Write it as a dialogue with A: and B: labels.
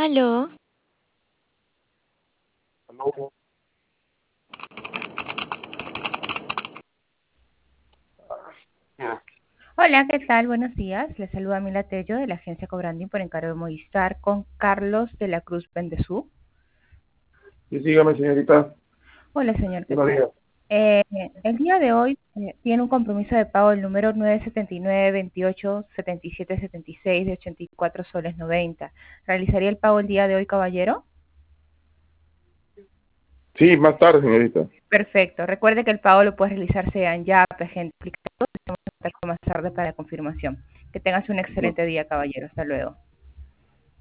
A: Aló,
B: No, ya.
C: Hola, ¿qué tal? Buenos días. Les saluda Mila Tello de la agencia Cobranding por encargo de Movistar con Carlos de la Cruz Bendezú.
B: Sí, sígame, señorita.
C: Hola, señor, ¿qué
B: Buenos
C: tal?
B: días.
C: Eh, el día de hoy tiene un compromiso de pago el número 979-28-77-76 de 84 soles 90. ¿Realizaría el pago el día de hoy, caballero?
B: Sí, más tarde, señorita.
C: Perfecto. Recuerde que el pago lo puede realizar sea en YAP, gente, más tarde para confirmación. Que tengas un
B: No,
C: excelente día, caballero. Hasta luego.